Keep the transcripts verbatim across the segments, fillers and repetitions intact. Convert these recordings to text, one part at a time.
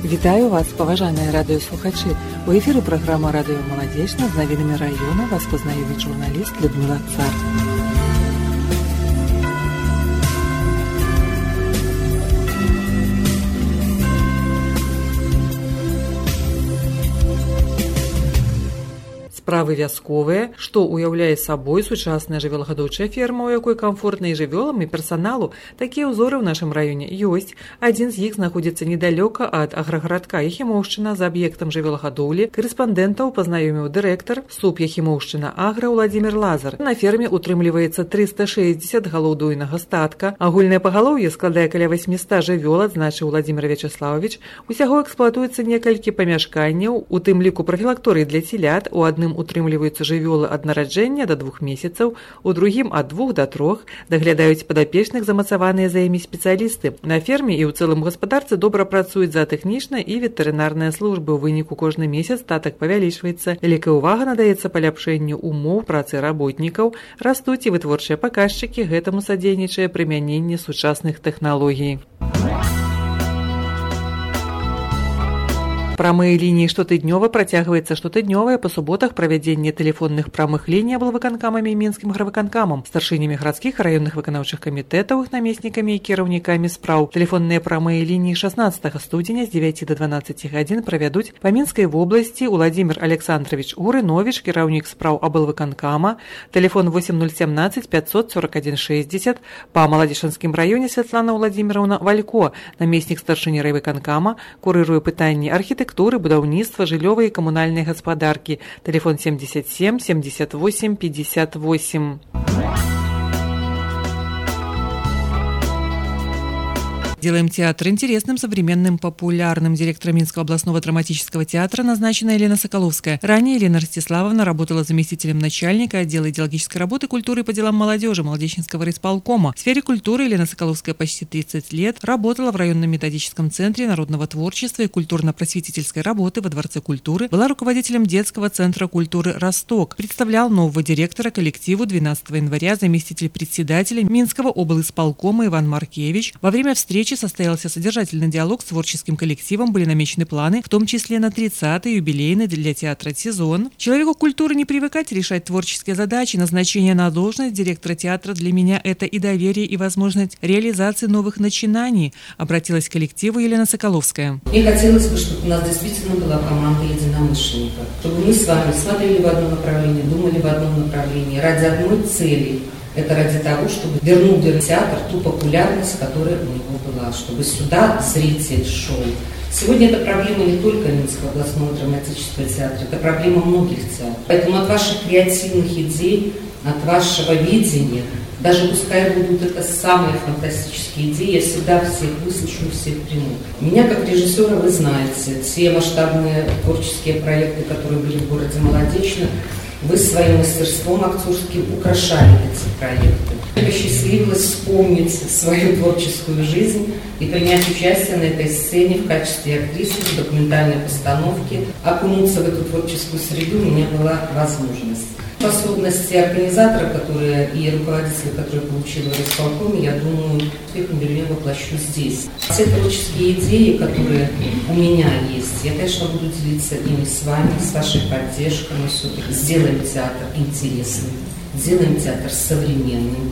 Вітаю вас, паважаныя радыёслухачы. У эфіры праграма «Радыё Маладзечна» з навінамі раёна вас пазнаёміць журналіст Людмила Цар. Справы вясковыя, што ўяўляе сабой сучасная жывёлагадоўчая ферма, у якой камфортна і жывёлам, і персаналу. Такія ўзоры ў нашым раёне ёсць. Адзін з іх знаходзіцца недалёка ад аграгарадка Яхімоўшчына. За аб'ектам жывёлагадоўлі карэспандэнтаў пазнаёміў дырэктар суп Яхімоўшчына Агра Владзімир Лазар. На ферме утрымліваецца трыста шэсцьдзесят галоў дуйнага статка. Агульнае пагалоўе складае каля восьмісот жывёл, адзначыў Владзімир Вячеславович. Усяго эксплуатуецца некалькі памяшканняў, у тым ліку прафілакторый для цілят. У адным утрымліваюцца жывёлы ад нараджэння да двух месяцаў, у другім ад двух да трох. Даглядаюць падапечных замацаваныя за імі спецыялісты. На ферме і ў цэлым гаспадарцы добра працуюць заатэхнічная і ветэрынарная службы. У выніку кожны месяц статак павялічваецца. Вялікая ўвага надаецца паляпшэнню умоў працы работнікаў. Растуць і вытворчыя паказчыкі, гэтаму садзейнічае прымяненне сучасных тэхналогій. Прамыя лініі штотыднёва працягваецца штотыднёвае па суботах правядзенне тэлефонных прамых ліній аблвыканкамамі і мінскім гравыканкамам, старшынямі гарадскіх раённых выканаўчых камітэтаў, іх намеснікамі і кіраўнікамі спраў. Тэлефонныя прамыя лініі шаснаццатага студзеня з дзевяці да дванаццаці гадзін правядуць па Мінскай вобласці Владзімир Александрович Гурынович, кіраўнік спраў аблвыканкама, тэлефон восемь ноль семнадцать пятьсот сорок один шестьдесят, па Маладзечанскім раёне Святлана Владимировна Валько, намеснік старшыні райвыканкама, курыруе пытанні архітэктуры, будаўніцтва, жыллёвай і камунальнай гаспадаркі. Телефон семьдесят семь семьдесят восемь пятьдесят восемь. Делаем театр интересным, современным, популярным. Директором Минского областного драматического театра назначена Елена Соколовская. Ранее Елена Ростиславовна работала заместителем начальника отдела идеологической работы, культуры и по делам молодежи Молодеченского райисполкома. В сфере культуры Елена Соколовская почти тридцать лет работала в районном методическом центре народного творчества и культурно-просветительской работы во Дворце культуры, была руководителем детского центра культуры «Росток». Представлял нового директора коллективу двенадцатого января заместитель председателя Минского облисполкома Иван Маркевич. Во время встречи состоялся содержательный диалог с творческим коллективом, были намечены планы, в том числе на тридцатый юбилейный для театра сезон. Человеку культуры не привыкать решать творческие задачи. Назначение на должность директора театра для меня – это и доверие, и возможность реализации новых начинаний, обратилась к коллективу Елена Соколовская. Мне хотелось бы, чтобы у нас действительно была команда единомышленников, чтобы мы с вами смотрели в одно направление, думали в одном направлении, ради одной цели. Это ради того, чтобы вернуть театр ту популярность, которая у него была, чтобы сюда зритель шел. Сегодня это проблема не только Минского областного драматического театра, это проблема многих театров. Поэтому от ваших креативных идей, от вашего видения, даже пускай будут это самые фантастические идеи, я всегда всех выслушаю, всех приму. Меня как режиссера, вы знаете, те масштабные творческие проекты, которые были в городе Молодечно, вы своим мастерством актерским украшали эти проекты. Мне посчастливилось вспомнить свою творческую жизнь и принять участие на этой сцене в качестве актрисы в документальной постановке. Окунуться в эту творческую среду у меня была возможность. Способности организатора, которые и руководителя, которые получили в райисполкоме, я думаю, успехом я воплощу здесь. Все творческие идеи, которые у меня есть, я, конечно, буду делиться ими с вами, с вашей поддержкой. Мы все-таки сделаем театр интересным, сделаем театр современным.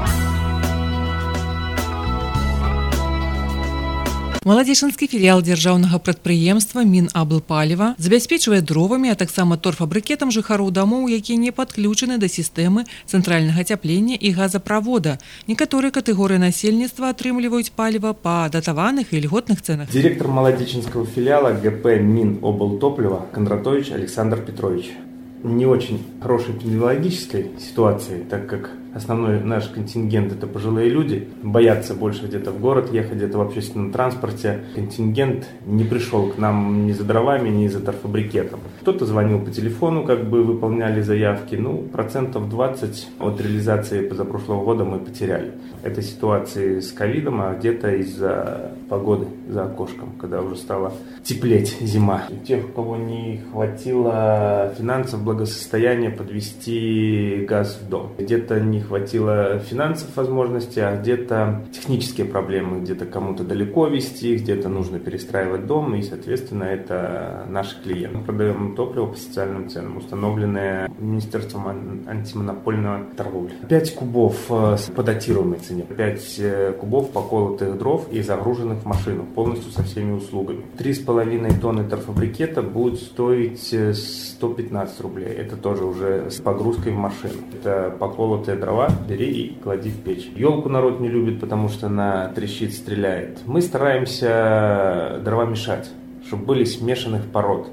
Маладзечанскі філіял дзяржаўнага прадпрыемства Мінаблпаліва забяспечвае дровамі, а таксама торфабрыкетам жыхароў дамоў, якія не падключаны да сістэмы цэнтральнага ацяплення і газаправода. Некаторыя катэгорыі насельніцтва атрымліваюць паліва па датаваных і льготных цэнах. Директор Маладзечанского филиала ГП Миноблтоплива Кондратович Александр Петрович. Не очень хорошей эпидемиологической ситуации, так как основной наш контингент – это пожилые люди, боятся больше где-то в город ехать, где-то в общественном транспорте. Контингент не пришел к нам ни за дровами, ни за торфобрикетом. Кто-то звонил по телефону, как бы выполняли заявки. Ну, процентов двадцать от реализации позапрошлого года мы потеряли. Это ситуации с ковидом, а где-то из-за погоды за окошком, когда уже стала теплеть зима. У тех, у кого не хватило финансов, благосостояния подвести газ в дом. Где-то не хватило финансовых возможностей, а где-то технические проблемы, где-то кому-то далеко везти, где-то нужно перестраивать дом, и, соответственно, это наши клиенты. Мы продаем топливо по социальным ценам, установленное Министерством антимонопольной торговли. пять кубов по датируемой цене, пять кубов поколотых дров и загруженных в машину, полностью со всеми услугами. три с половиной тонны торфобрикета будет стоить сто пятнадцать рублей. Это тоже уже с погрузкой в машину. Это поколотые дрова, бери и клади в печь. Елку народ не любит, потому что она трещит, стреляет. Мы стараемся дрова мешать, чтобы были смешанных пород,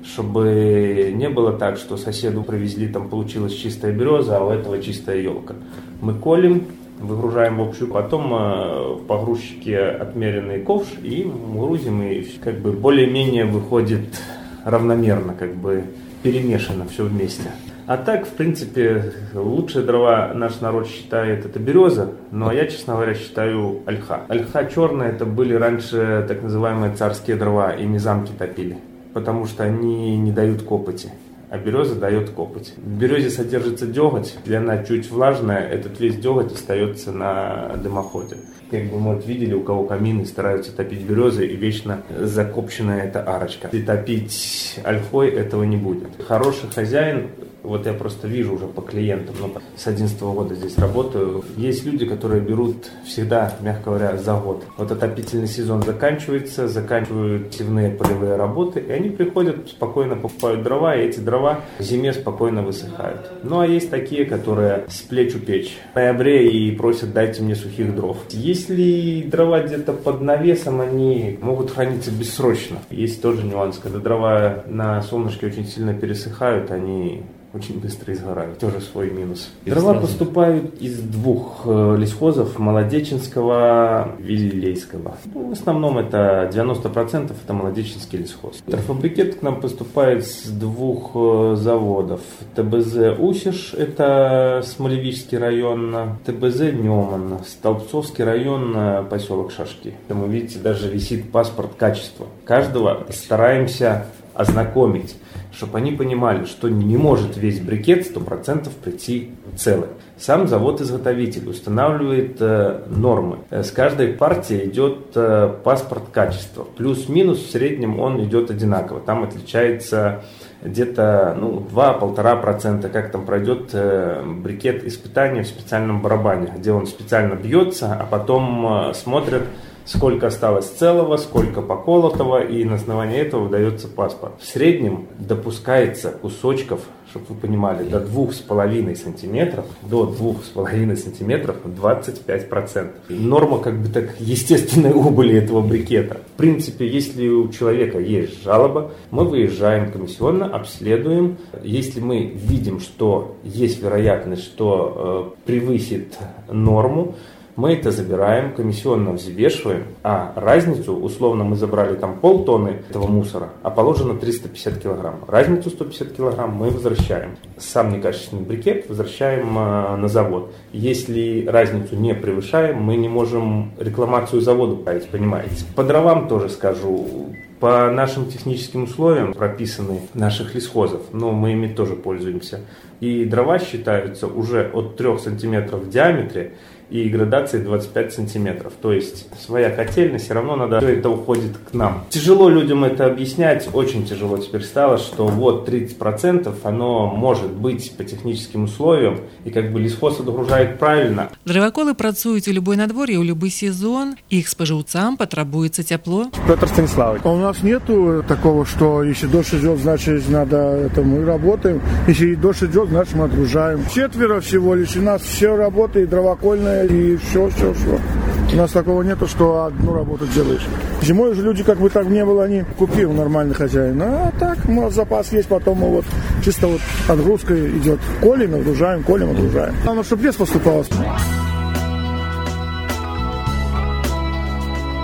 чтобы не было так, что соседу привезли, там получилась чистая береза, а у этого чистая елка. Мы колем, выгружаем в общую, потом э, в погрузчике отмеренный ковш и грузим, и как бы более-менее выходит равномерно, как бы перемешано все вместе. А так, в принципе, лучшие дрова наш народ считает это береза, но я, честно говоря, считаю ольха. Ольха черная, это были раньше так называемые царские дрова, ими замки топили, потому что они не дают копоти. А береза дает копоть. В березе содержится деготь, если она чуть влажная, этот весь деготь остается на дымоходе. Как бы мы вот видели, у кого камины стараются топить березы, и вечно закопченная эта арочка. И топить ольхой этого не будет. Хороший хозяин, вот я просто вижу уже по клиентам, но с одиннадцатого года здесь работаю, есть люди, которые берут всегда, мягко говоря, за год. Вот отопительный сезон заканчивается, заканчивают севные полевые работы, и они приходят, спокойно покупают дрова, и эти дрова в зиме спокойно высыхают. Ну а есть такие, которые с плечу печь в ноябре и просят: дайте мне сухих дров. Если дрова где-то под навесом, они могут храниться бессрочно. Есть тоже нюанс, когда дрова на солнышке очень сильно пересыхают, они очень быстро изгорают. Тоже свой минус. Дрова поступают из двух э, лесхозов: Молодеченского, Вилейского. Ну, в основном это девяносто процентов это Молодеченский лесхоз. Торфобрикет к нам поступает с двух э, заводов. ТБЗ Усиш, это Смолевичский район, ТБЗ Неман, Столбцовский район, поселок Шашки. Там, вы видите, даже висит паспорт качества. Каждого стараемся ознакомить, чтобы они понимали, что не может весь брикет сто процентов прийти целый. Сам завод-изготовитель устанавливает э, нормы. С каждой партии идет э, паспорт качества. Плюс-минус в среднем он идет одинаково. Там отличается где-то ну, два-полтора процента, как там пройдет э, брикет испытания в специальном барабане, где он специально бьется, а потом э, смотрят, сколько осталось целого, сколько поколотого, и на основании этого выдается паспорт. В среднем допускается кусочков, чтобы вы понимали, до двух с половиной сантиметров, до двух с половиной сантиметров двадцать пять процентов. Норма как бы так естественной убыли этого брикета. В принципе, если у человека есть жалоба, мы выезжаем комиссионно, обследуем. Если мы видим, что есть вероятность, что э, превысит норму, мы это забираем, комиссионно взвешиваем, а разницу, условно, мы забрали там полтонны этого мусора, а положено триста пятьдесят килограмм. Разницу сто пятьдесят килограмм мы возвращаем. Сам некачественный брикет возвращаем э, на завод. Если разницу не превышаем, мы не можем рекламацию заводу править, понимаете. По дровам тоже скажу. По нашим техническим условиям, прописаны наших лесхозов, но мы ими тоже пользуемся. И дрова считаются уже от трёх сантиметров в диаметре и градацией двадцать пять сантиметров. То есть своя котельная, все равно надо, все это уходит к нам. Тяжело людям это объяснять, очень тяжело теперь стало, что вот тридцать процентов оно может быть по техническим условиям, и как бы лесхоз отгружает правильно. Дрываколы працуюць у любой надвор'е, у любы сезон, іх спажыўцам патрабуецца цяпло. Петр Станиславович, у нас нету такого, что если дождь идет, значит надо, это мы работаем, если дождь идет, значит мы отгружаем. Четверо всего лишь, у нас все работает, дровокольная, и все, все, все. У нас такого нету, что одну работу делаешь. Зимой же люди, как бы так не было, они купил нормальный хозяин. А так, у нас запас есть, потом мы вот чисто вот отгрузка идет. Колем, отгружаем, колем, отгружаем. Главное, чтобы лес поступалось.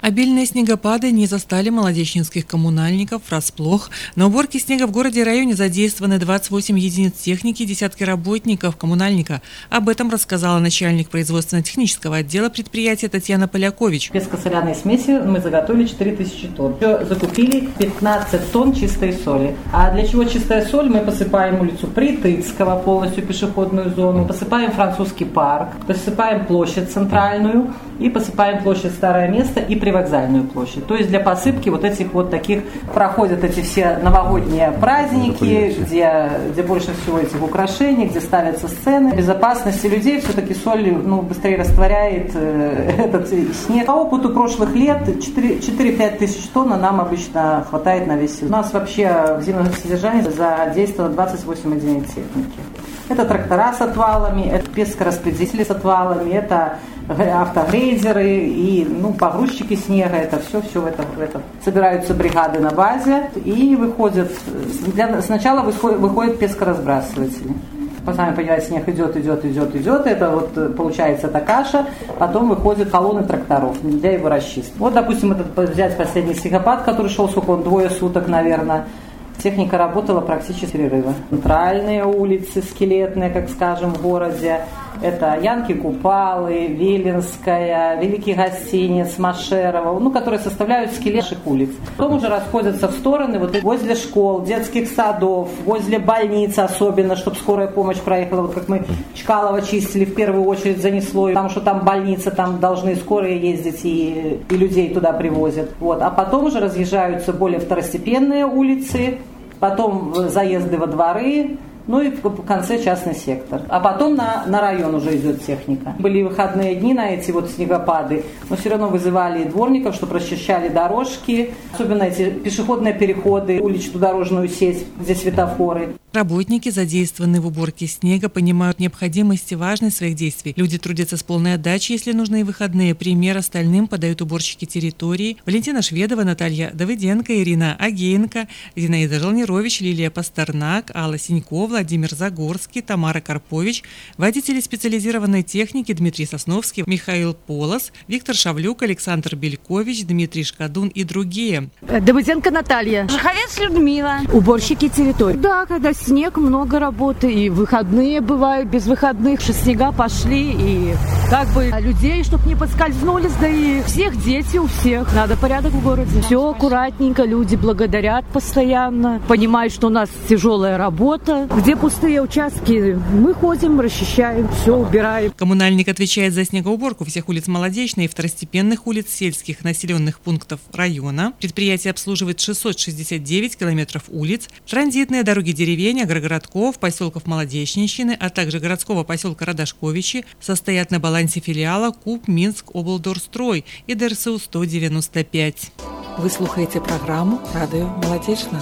Обильные снегопады не застали молодечнинских коммунальников врасплох. На уборке снега в городе и районе задействованы двадцать восемь единиц техники и десятки работников коммунальника. Об этом рассказала начальник производственно-технического отдела предприятия Татьяна Полякович. Песко-соляной смеси мы заготовили четыре тысячи тонн. Закупили пятнадцать тонн чистой соли. А для чего чистая соль? Мы посыпаем улицу Притыцкого, полностью пешеходную зону, посыпаем Французский парк, посыпаем площадь центральную и посыпаем площадь Старое Место и Привокзальную площадь. То есть для посыпки вот этих вот таких проходят эти все новогодние праздники, где, где больше всего этих украшений, где ставятся сцены. Безопасности людей все-таки соль ну, быстрее растворяет э, этот снег. По опыту прошлых лет четыре-пять тысяч тонн нам обычно хватает на весь сезон. У нас вообще в зимнем содержании задействовано двадцать восемь единиц техники. Это трактора с отвалами, это пескораспределители с отвалами, это автогрейдеры и ну, погрузчики снега, это все, все в это, в это. Собираются бригады на базе и выходят, для, сначала выходят, выходят пескоразбрасыватели. Сами понимаете, снег идет, идет, идет, идет, это вот получается эта каша, потом выходят колонны тракторов для его расчистки. Вот, допустим, этот, взять последний снегопад, который шел, сколько он, двое суток, наверное. Техника работала практически перерыва. Центральные улицы, скелетные, как скажем, в городе. Это Янки-Купалы, Виленская, Великий Гостиниц, Машерова, ну, которые составляют скелет наших улиц. Потом уже расходятся в стороны вот возле школ, детских садов, возле больниц особенно, чтобы скорая помощь проехала. Вот как мы Чкалово чистили, в первую очередь занесло, потому что там больница, там должны скорые ездить и, и людей туда привозят. Вот. А потом уже разъезжаются более второстепенные улицы, потом заезды во дворы, ну и в конце частный сектор. А потом на, на район уже идет техника. Были выходные дни на эти вот снегопады, но все равно вызывали дворников, чтобы расчищали дорожки, особенно эти пешеходные переходы, уличную дорожную сеть, где светофоры. Работники, задействованные в уборке снега, понимают необходимость и важность своих действий. Люди трудятся с полной отдачей, если нужны и выходные. Пример остальным подают уборщики территории. Валентина Шведова, Наталья Давыденко, Ирина Агеенко, Зинаида Желнирович, Лилия Пастернак, Алла Синько, Владимир Загорский, Тамара Карпович, водители специализированной техники Дмитрий Сосновский, Михаил Полос, Виктор Шавлюк, Александр Белькович, Дмитрий Шкадун и другие. Давыденко Наталья. Жиховец Людмила. Уборщики территории. Да, когда снег, много работы, и выходные бывают, без выходных, что снега пошли, и как бы людей, чтобы не подскользнулись, да и всех дети у всех. Надо порядок в городе. Все аккуратненько, люди благодарят постоянно, понимают, что у нас тяжелая работа. Где пустые участки, мы ходим, расчищаем, все убираем. Коммунальник отвечает за снегоуборку всех улиц Молодечной и второстепенных улиц сельских населенных пунктов района. Предприятие обслуживает шестьсот шестьдесят девять километров улиц, транзитные дороги деревень, агрогородков, поселков Молодечнищины, а также городского поселка Радашковичи состоят на балансе филиала КУП Минск облдорстрой и ДРСУ сто девяносто пять. Вы слухаете программу «Радио Молодечна».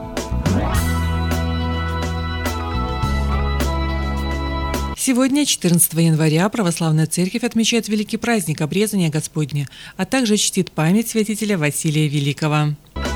Сегодня, четырнадцатого января, Православная Церковь отмечает великий праздник Обрезания Господня, а также чтит память святителя Василия Великого.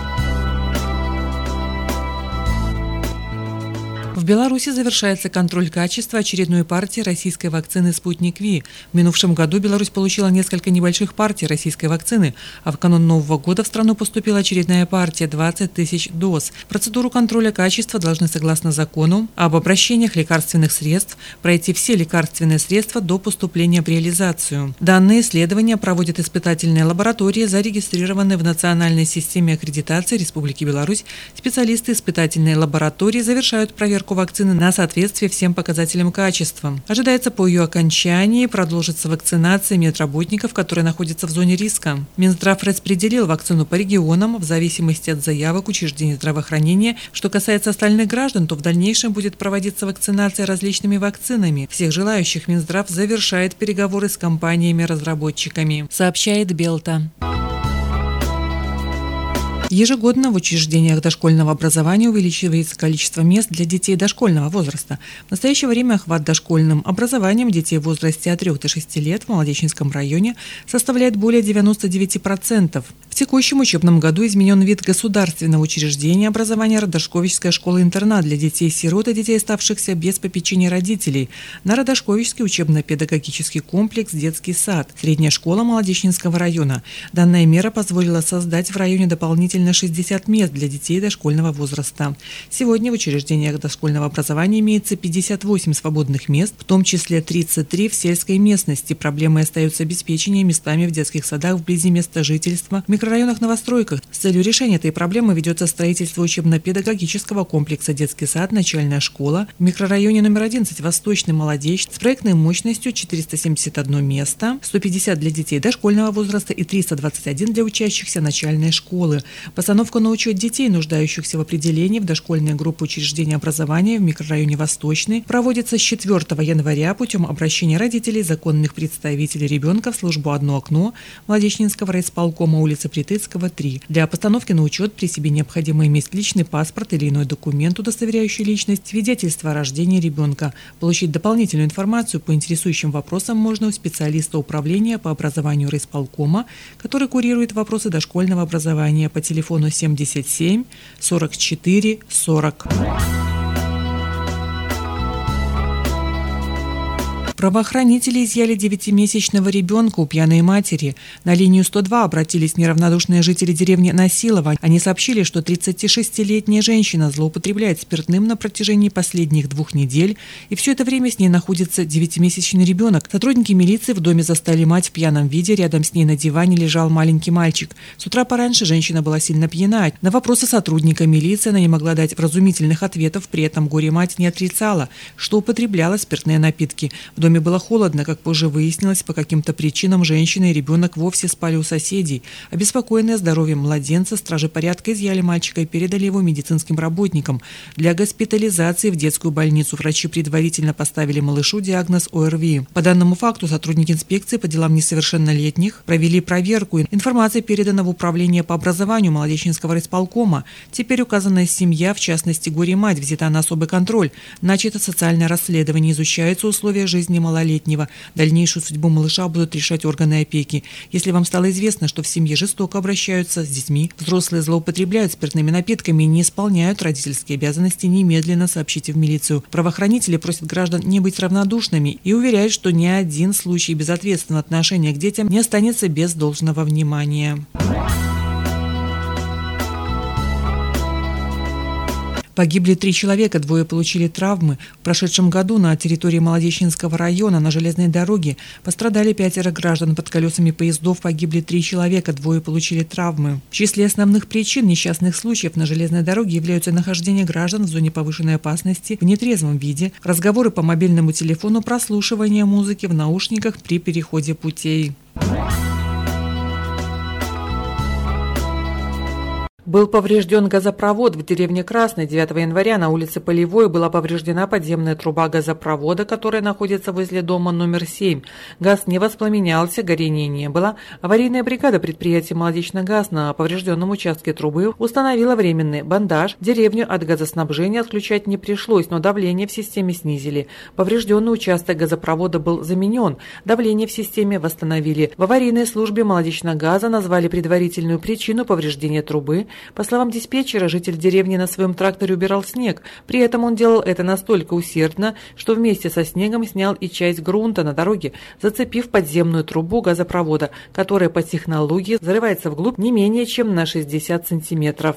В Беларуси завершается контроль качества очередной партии российской вакцины «Спутник Ви». В минувшем году Беларусь получила несколько небольших партий российской вакцины, а в канун Нового года в страну поступила очередная партия – двадцать тысяч доз. Процедуру контроля качества должны, согласно закону об обращениях лекарственных средств, пройти все лекарственные средства до поступления в реализацию. Данные исследования проводят испытательные лаборатории, зарегистрированные в Национальной системе аккредитации Республики Беларусь. Специалисты испытательной лаборатории завершают проверку вакцины на соответствие всем показателям качества. Ожидается, по ее окончании продолжится вакцинация медработников, которые находятся в зоне риска. Минздрав распределил вакцину по регионам в зависимости от заявок учреждений здравоохранения. Что касается остальных граждан, то в дальнейшем будет проводиться вакцинация различными вакцинами. Всех желающих Минздрав завершает переговоры с компаниями-разработчиками, сообщает Белта. Ежегодно в учреждениях дошкольного образования увеличивается количество мест для детей дошкольного возраста. В настоящее время охват дошкольным образованием детей в возрасте от трёх до шести лет в Молодечинском районе составляет более девяноста девяти процентов. В текущем учебном году изменен вид государственного учреждения образования Радошковичская школа-интернат для детей-сирот и детей, оставшихся без попечения родителей, на Радошковичский учебно-педагогический комплекс «Детский сад», средняя школа Молодечнинского района. Данная мера позволила создать в районе дополнительно шестьдесят мест для детей дошкольного возраста. Сегодня в учреждениях дошкольного образования имеется пятьдесят восемь свободных мест, в том числе тридцать три в сельской местности. Проблемой остается обеспечение местами в детских садах вблизи места жительства, в микрорайонах-новостройках. С целью решения этой проблемы ведется строительство учебно-педагогического комплекса «Детский сад», начальная школа в микрорайоне номер одиннадцать «Восточный Молодечный» с проектной мощностью четыреста семьдесят одно место, сто пятьдесят для детей дошкольного возраста и триста двадцать один для учащихся начальной школы. Постановка на учет детей, нуждающихся в определении в дошкольные группы учреждения образования в микрорайоне «Восточный», проводится с четвёртого января путем обращения родителей, законных представителей ребенка в службу «Одно окно» Молодечнинского райисполкома, улица Притыцкого, три. Для постановки на учет при себе необходимо иметь личный паспорт или иной документ, удостоверяющий личность, свидетельство о рождении ребенка. Получить дополнительную информацию по интересующим вопросам можно у специалиста управления по образованию райисполкома, который курирует вопросы дошкольного образования, по телефону семьдесят семь сорок четыре сорок. Правоохранители изъяли девятимесячного ребенка у пьяной матери. На линию сто два обратились неравнодушные жители деревни Насилово. Они сообщили, что тридцатишестилетняя женщина злоупотребляет спиртным на протяжении последних двух недель, и все это время с ней находится девятимесячный ребенок. Сотрудники милиции в доме застали мать в пьяном виде, рядом с ней на диване лежал маленький мальчик. С утра пораньше женщина была сильно пьяна. На вопросы сотрудника милиции она не могла дать вразумительных ответов, при этом горе-мать не отрицала, что употребляла спиртные напитки. В доме было холодно, как позже выяснилось, по каким-то причинам женщина и ребенок вовсе спали у соседей. Обеспокоенные здоровьем младенца, стражи порядка изъяли мальчика и передали его медицинским работникам. Для госпитализации в детскую больницу врачи предварительно поставили малышу диагноз О Р В И. По данному факту сотрудники инспекции по делам несовершеннолетних провели проверку. Информация передана в управление по образованию Молодечнинского райисполкома. Теперь указанная семья, в частности горе-мать, взята на особый контроль. Начато социальное расследование, изучаются условия жизни малолетнего. Дальнейшую судьбу малыша будут решать органы опеки. Если вам стало известно, что в семье жестоко обращаются с детьми, взрослые злоупотребляют спиртными напитками и не исполняют родительские обязанности, немедленно сообщите в милицию. Правоохранители просят граждан не быть равнодушными и уверяют, что ни один случай безответственного отношения к детям не останется без должного внимания. Погибли три человека, двое получили травмы. В прошедшем году на территории Молодечнинского района на железной дороге пострадали пятеро граждан. Под колесами поездов погибли три человека, двое получили травмы. В числе основных причин несчастных случаев на железной дороге являются нахождение граждан в зоне повышенной опасности в нетрезвом виде, разговоры по мобильному телефону, прослушивание музыки в наушниках при переходе путей. Был поврежден газопровод в деревне Красной. девятого января на улице Полевой была повреждена подземная труба газопровода, которая находится возле дома номер семь. Газ не воспламенялся, горения не было. Аварийная бригада предприятия «Молодечногаз» на поврежденном участке трубы установила временный бандаж. Деревню от газоснабжения отключать не пришлось, но давление в системе снизили. Поврежденный участок газопровода был заменен. Давление в системе восстановили. В аварийной службе «Молодечногаза» назвали предварительную причину повреждения трубы. По словам диспетчера, житель деревни на своем тракторе убирал снег. При этом он делал это настолько усердно, что вместе со снегом снял и часть грунта на дороге, зацепив подземную трубу газопровода, которая по технологии зарывается вглубь не менее чем на шестьдесят сантиметров.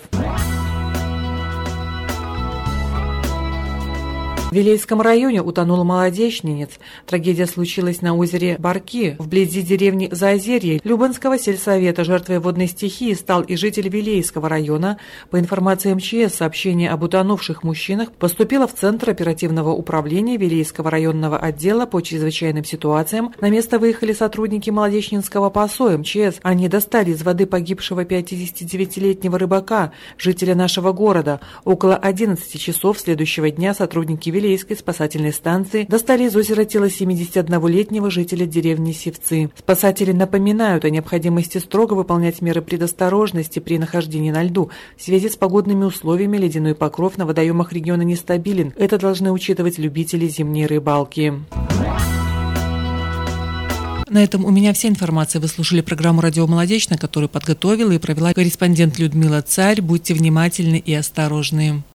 В Вилейском районе утонул молодечнинец. Трагедия случилась на озере Барки, вблизи деревни Заозерье Любанского сельсовета. Жертвой водной стихии стал и житель Вилейского района. По информации эм че эс, сообщение об утонувших мужчинах поступило в Центр оперативного управления Вилейского районного отдела по чрезвычайным ситуациям. На место выехали сотрудники Молодечнинского ПАСО эм че эс. Они достали из воды погибшего пятидесятидевятилетнего рыбака, жителя нашего города. Около одиннадцати часов следующего дня сотрудники Вилейского Вилейской спасательной станции достали из озера тело семидесятиоднолетнего жителя деревни Сивцы. Спасатели напоминают о необходимости строго выполнять меры предосторожности при нахождении на льду. В связи с погодными условиями ледяной покров на водоемах региона нестабилен. Это должны учитывать любители зимней рыбалки. На этом у меня вся информация. Вы слушали программу «Радио Молодечная», которую подготовила и провела корреспондент Людмила Царь. Будьте внимательны и осторожны.